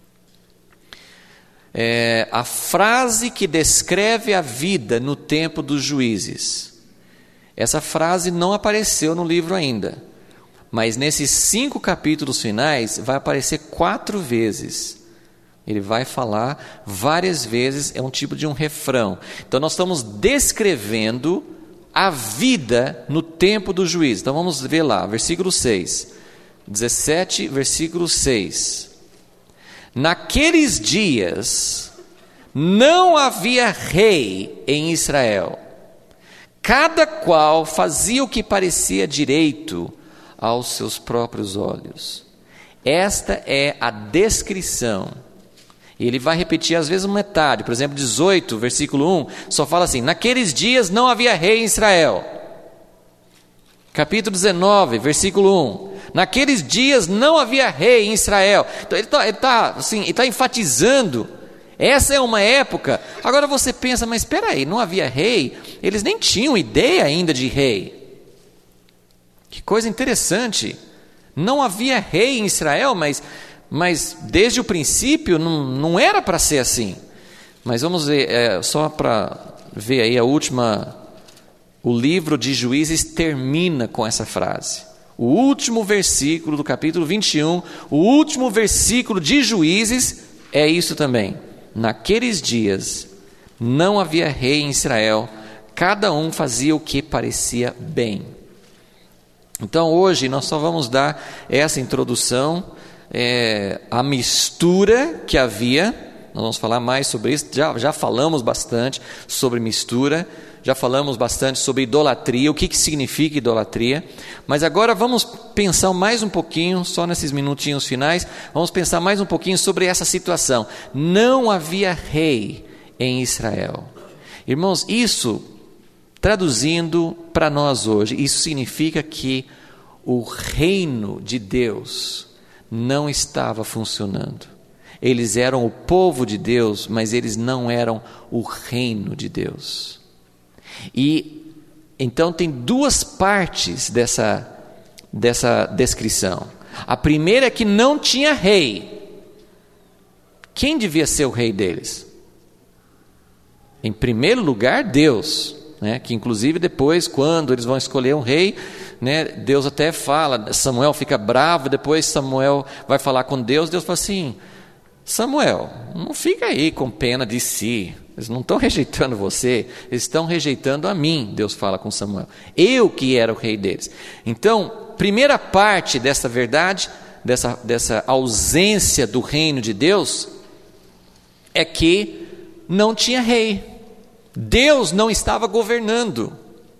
a frase que descreve a vida no tempo dos juízes. Essa frase não apareceu no livro ainda, mas nesses 5 capítulos finais vai aparecer 4 vezes. Ele vai falar várias vezes, é um tipo de um refrão. Então nós estamos descrevendo a vida no tempo do juízo. Então vamos ver lá, versículo 6, 17, versículo 6. Naqueles dias não havia rei em Israel, cada qual fazia o que parecia direito aos seus próprios olhos. Esta é a descrição. Ele vai repetir às vezes metade. Por exemplo, 18, versículo 1, só fala assim: naqueles dias não havia rei em Israel. Capítulo 19, versículo 1. Naqueles dias não havia rei em Israel. Então ele está enfatizando. Essa é uma época. Agora você pensa, mas espera aí, não havia rei? Eles nem tinham ideia ainda de rei. Que coisa interessante. Não havia rei em Israel, mas desde o princípio não era para ser assim. Mas vamos ver, só para ver aí o livro de Juízes termina com essa frase. O último versículo do capítulo 21, o último versículo de Juízes é isso também. Naqueles dias não havia rei em Israel, cada um fazia o que parecia bem. Então hoje nós só vamos dar essa introdução, a mistura que havia. Nós vamos falar mais sobre isso, já falamos bastante sobre mistura, já falamos bastante sobre idolatria, o que significa idolatria, mas agora vamos pensar mais um pouquinho, só nesses minutinhos finais, vamos pensar mais um pouquinho sobre essa situação. Não havia rei em Israel. Irmãos, isso, traduzindo para nós hoje, isso significa que o reino de Deus não estava funcionando. Eles eram o povo de Deus, mas eles não eram o reino de Deus. E então tem duas partes dessa descrição. A primeira é que não tinha rei. Quem devia ser o rei deles? Em primeiro lugar, Deus, né? Que inclusive depois, quando eles vão escolher um rei, né, Deus até fala, Samuel fica bravo, depois Samuel vai falar com Deus fala assim: Samuel, não fica aí com pena de si, eles não estão rejeitando você, eles estão rejeitando a mim. Deus fala com Samuel, eu que era o rei deles. Então, primeira parte dessa verdade, dessa ausência do reino de Deus, é que não tinha rei, Deus não estava governando.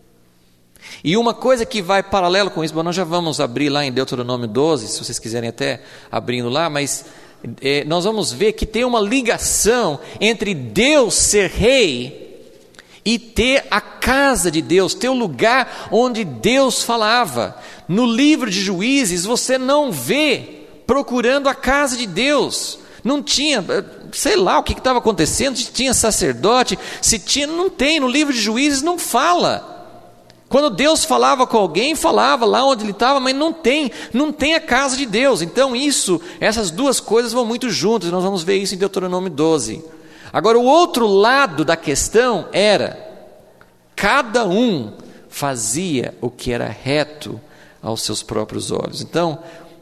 E uma coisa que vai paralelo com isso, bom, nós já vamos abrir lá em Deuteronômio 12, se vocês quiserem até abrindo lá, mas nós vamos ver que tem uma ligação entre Deus ser rei e ter a casa de Deus, ter o lugar onde Deus falava. No livro de Juízes você não vê procurando a casa de Deus. Não tinha, sei lá o que estava acontecendo, se tinha sacerdote, se tinha, não tem, no livro de Juízes não fala. Quando Deus falava com alguém, falava lá onde ele estava, mas não tem a casa de Deus. Então essas duas coisas vão muito juntas, nós vamos ver isso em Deuteronômio 12. Agora o outro lado da questão era, cada um fazia o que era reto aos seus próprios olhos. Então,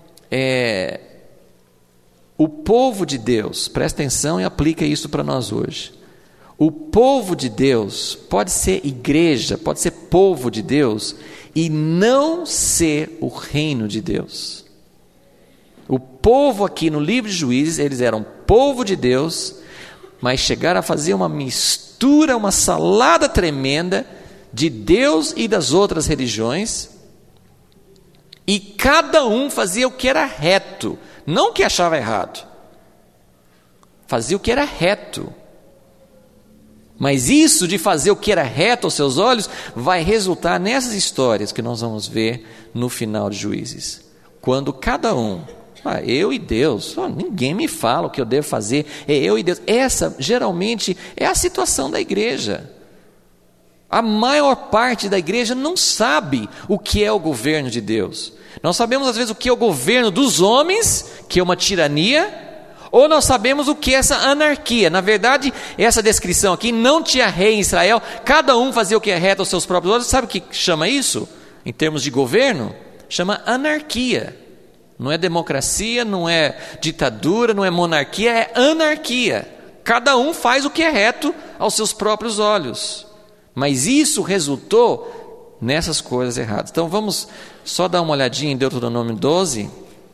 o povo de Deus, presta atenção e aplica isso para nós hoje. O povo de Deus pode ser igreja, pode ser povo de Deus e não ser o reino de Deus. O povo aqui no livro de Juízes, eles eram povo de Deus, mas chegaram a fazer uma mistura, uma salada tremenda de Deus e das outras religiões, e cada um fazia o que era reto, não o que achava errado, fazia o que era reto. Mas isso de fazer o que era reto aos seus olhos vai resultar nessas histórias que nós vamos ver no final de Juízes. Quando cada um, eu e Deus, ninguém me fala o que eu devo fazer, é eu e Deus. Essa geralmente é a situação da igreja. A maior parte da igreja não sabe o que é o governo de Deus. Nós sabemos às vezes o que é o governo dos homens, que é uma tirania, ou nós sabemos o que é essa anarquia. Na verdade, essa descrição aqui, não tinha rei em Israel, cada um fazia o que é reto aos seus próprios olhos. Sabe o que chama isso? Em termos de governo, chama anarquia. Não é democracia, não é ditadura, não é monarquia, é anarquia. Cada um faz o que é reto aos seus próprios olhos. Mas isso resultou nessas coisas erradas. Então vamos só dar uma olhadinha em Deuteronômio 12,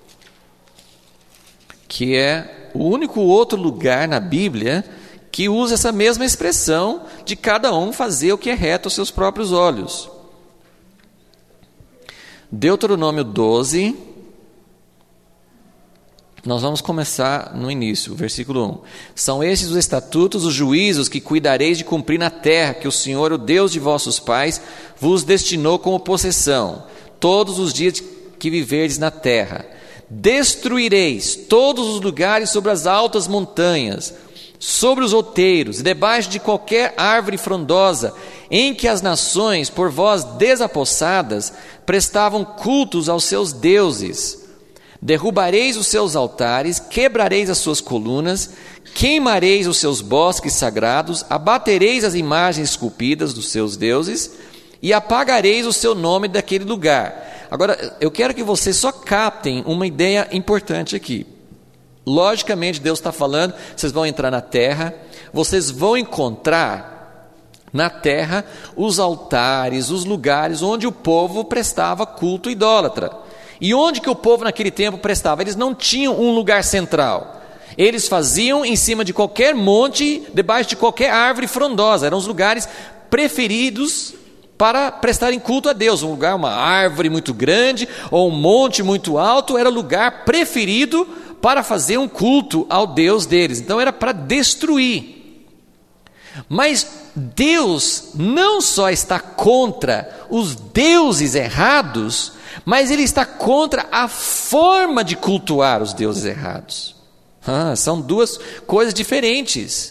que é o único outro lugar na Bíblia que usa essa mesma expressão de cada um fazer o que é reto aos seus próprios olhos. Deuteronômio 12, nós vamos começar no início, versículo 1. São estes os estatutos, os juízos que cuidareis de cumprir na terra, que o Senhor, o Deus de vossos pais, vos destinou como possessão. todos os dias que viverdes na terra. Destruireis todos os lugares sobre as altas montanhas, sobre os outeiros, e debaixo de qualquer árvore frondosa, em que as nações, por vós desapossadas, prestavam cultos aos seus deuses. Derrubareis os seus altares, quebrareis as suas colunas, queimareis os seus bosques sagrados, abatereis as imagens esculpidas dos seus deuses, e apagareis o seu nome daquele lugar. Agora, eu quero que vocês só captem uma ideia importante aqui. Logicamente, Deus está falando, vocês vão entrar na terra, vocês vão encontrar na terra os altares, os lugares onde o povo prestava culto idólatra. E onde que o povo naquele tempo prestava? Eles não tinham um lugar central. Eles faziam em cima de qualquer monte, debaixo de qualquer árvore frondosa. Eram os lugares preferidos para prestarem culto a Deus. Um lugar, uma árvore muito grande ou um monte muito alto, era o lugar preferido para fazer um culto ao Deus deles. Então era para destruir. Mas Deus não só está contra os deuses errados, mas Ele está contra a forma de cultuar os deuses errados. São duas coisas diferentes.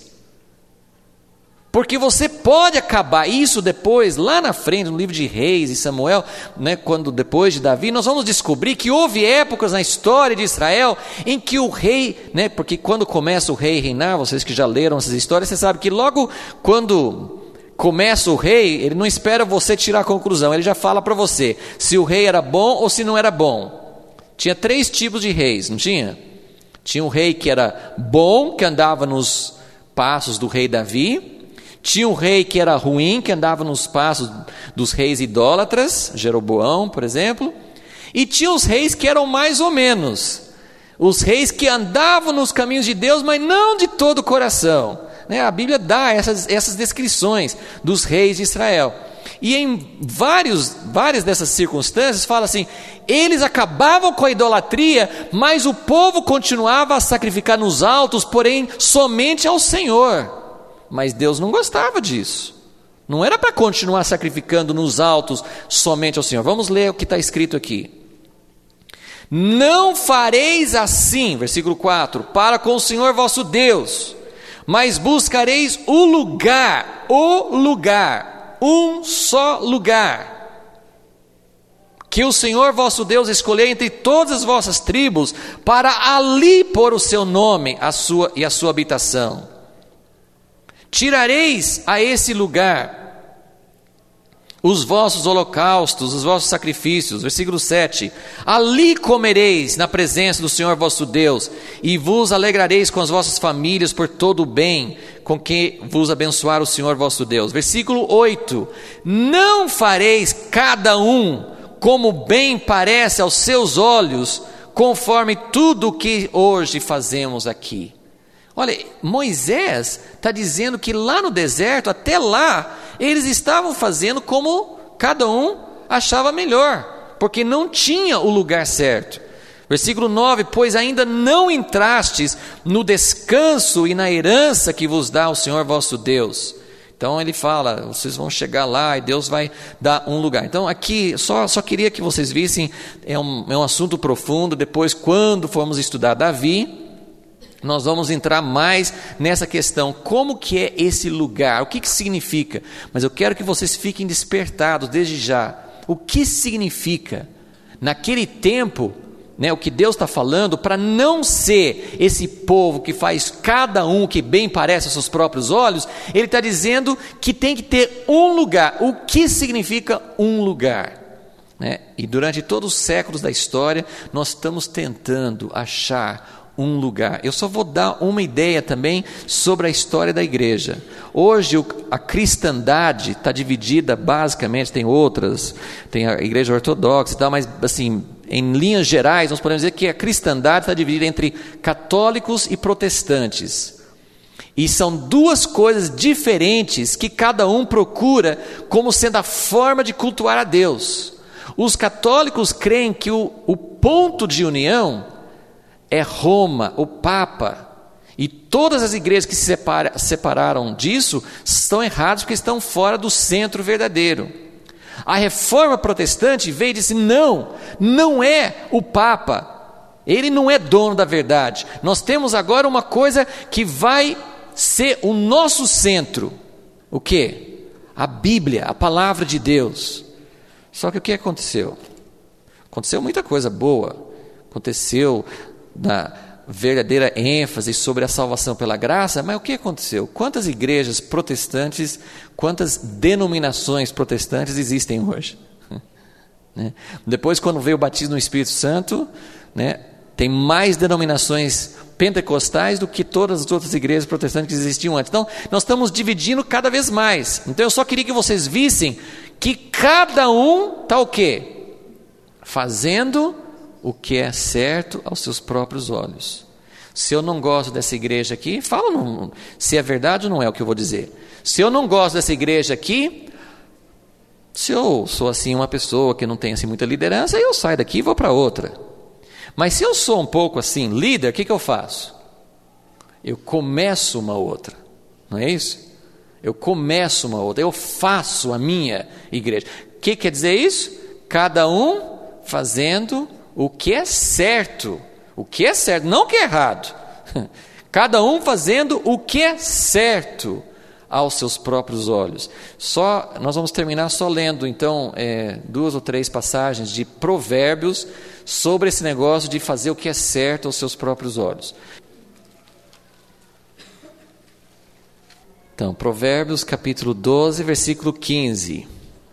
Porque você pode acabar isso depois, lá na frente, no livro de Reis e Samuel, né, quando depois de Davi, nós vamos descobrir que houve épocas na história de Israel em que o rei, né, porque quando começa o rei a reinar, vocês que já leram essas histórias, você sabe que logo quando começa o rei, ele não espera você tirar a conclusão, ele já fala para você se o rei era bom ou se não era bom. Tinha 3 tipos de reis, não tinha? Tinha um rei que era bom, que andava nos passos do rei Davi. Tinha um rei que era ruim, que andava nos passos dos reis idólatras, Jeroboão, por exemplo. E tinha os reis que eram mais ou menos. Os reis que andavam nos caminhos de Deus, mas não de todo o coração. A Bíblia dá essas descrições dos reis de Israel. E em várias dessas circunstâncias fala assim, eles acabavam com a idolatria, mas o povo continuava a sacrificar nos altos, porém somente ao Senhor. Mas Deus não gostava disso. Não era para continuar sacrificando nos altos somente ao Senhor. Vamos ler o que está escrito aqui. Não fareis assim, versículo 4, para com o Senhor vosso Deus, mas buscareis o lugar, um só lugar, que o Senhor vosso Deus escolheu entre todas as vossas tribos, para ali pôr o seu nome e a sua habitação. Tirareis a esse lugar os vossos holocaustos, os vossos sacrifícios. Versículo 7. Ali comereis na presença do Senhor vosso Deus, e vos alegrareis com as vossas famílias por todo o bem com que vos abençoar o Senhor vosso Deus. Versículo 8. Não fareis cada um como bem parece aos seus olhos, conforme tudo o que hoje fazemos aqui. Olha, Moisés está dizendo que lá no deserto, até lá, eles estavam fazendo como cada um achava melhor, porque não tinha o lugar certo. Versículo 9, pois ainda não entrastes no descanso e na herança que vos dá o Senhor vosso Deus. Então ele fala, vocês vão chegar lá e Deus vai dar um lugar. Então aqui, só queria que vocês vissem, é um assunto profundo. Depois, quando formos estudar Davi, nós vamos entrar mais nessa questão, como que é esse lugar, o que significa, mas eu quero que vocês fiquem despertados desde já, o que significa, naquele tempo, o que Deus está falando, para não ser esse povo que faz cada um que bem parece aos seus próprios olhos, Ele está dizendo que tem que ter um lugar. O que significa um lugar? E durante todos os séculos da história, nós estamos tentando achar um lugar. Eu só vou dar uma ideia também sobre a história da igreja. Hoje a cristandade está dividida basicamente, tem outras, tem a igreja ortodoxa e tal, mas assim, em linhas gerais, nós podemos dizer que a cristandade está dividida entre católicos e protestantes. E são duas coisas diferentes que cada um procura como sendo a forma de cultuar a Deus. Os católicos creem que o ponto de união é Roma, o Papa, e todas as igrejas que se separaram disso estão erradas porque estão fora do centro verdadeiro. A reforma protestante veio e disse: não é o Papa. Ele não é dono da verdade. Nós temos agora uma coisa que vai ser o nosso centro. O quê? A Bíblia, a palavra de Deus. Só que o que aconteceu? Aconteceu muita coisa boa. Aconteceu da verdadeira ênfase sobre a salvação pela graça, mas o que aconteceu? Quantas igrejas protestantes, quantas denominações protestantes existem hoje? Depois, quando veio o batismo no Espírito Santo, tem mais denominações pentecostais do que todas as outras igrejas protestantes que existiam antes. Então, nós estamos dividindo cada vez mais. Então, eu só queria que vocês vissem que cada um está o quê? Fazendo o que é certo aos seus próprios olhos. Se eu não gosto dessa igreja aqui, fala se é verdade ou não é o que eu vou dizer. Se eu não gosto dessa igreja aqui, se eu sou assim uma pessoa que não tem assim muita liderança, eu saio daqui e vou para outra. Mas se eu sou um pouco assim líder, o que eu faço? Eu começo uma outra, não é isso? Eu começo uma outra, eu faço a minha igreja. O que quer dizer isso? Cada um fazendo o que é certo, não o que é errado. Cada um fazendo o que é certo aos seus próprios olhos. Nós vamos terminar só lendo, então, 2 ou 3 passagens de Provérbios sobre esse negócio de fazer o que é certo aos seus próprios olhos. Então, Provérbios capítulo 12, versículo 15.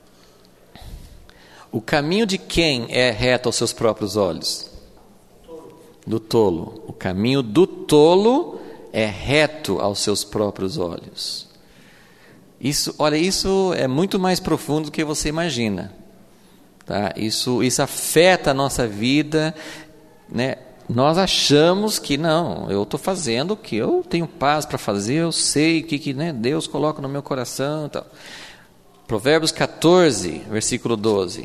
O caminho de quem é reto aos seus próprios olhos? Do tolo. O caminho do tolo é reto aos seus próprios olhos. Isso é muito mais profundo do que você imagina. Tá? Isso afeta a nossa vida, Nós achamos que não, eu estou fazendo o que eu tenho paz para fazer, eu sei o que Deus coloca no meu coração. Tal. Provérbios 14, versículo 12.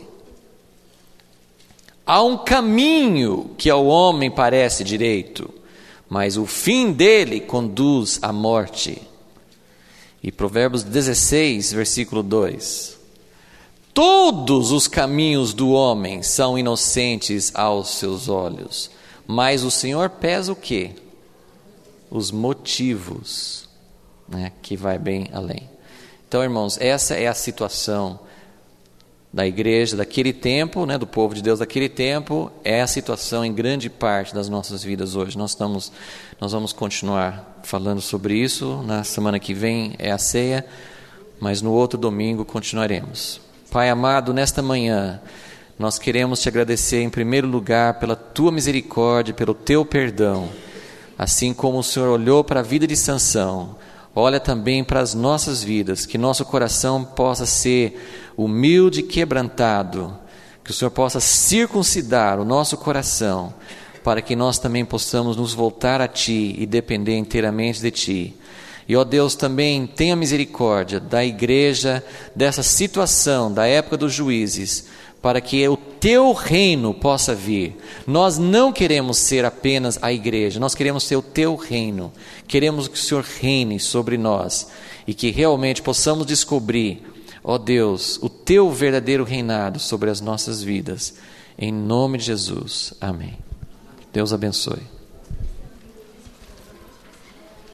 Há um caminho que ao homem parece direito, mas o fim dele conduz à morte. E Provérbios 16, versículo 2. Todos os caminhos do homem são inocentes aos seus olhos, mas o Senhor pesa o quê? Os motivos, que vai bem além. Então, irmãos, essa é a situação da igreja daquele tempo, do povo de Deus daquele tempo, é a situação em grande parte das nossas vidas hoje. Nós vamos continuar falando sobre isso. Na semana que vem é a ceia, mas no outro domingo continuaremos. Pai amado, nesta manhã, nós queremos te agradecer em primeiro lugar pela tua misericórdia, pelo teu perdão. Assim como o Senhor olhou para a vida de Sansão, olha também para as nossas vidas, que nosso coração possa ser humilde e quebrantado, que o Senhor possa circuncidar o nosso coração, para que nós também possamos nos voltar a Ti e depender inteiramente de Ti. E, ó Deus, também tenha misericórdia da igreja, dessa situação, da época dos juízes, para que o Teu reino possa vir. Nós não queremos ser apenas a igreja, nós queremos ser o Teu reino. Queremos que o Senhor reine sobre nós e que realmente possamos descobrir, ó Deus, o Teu verdadeiro reinado sobre as nossas vidas. Em nome de Jesus. Amém. Deus abençoe.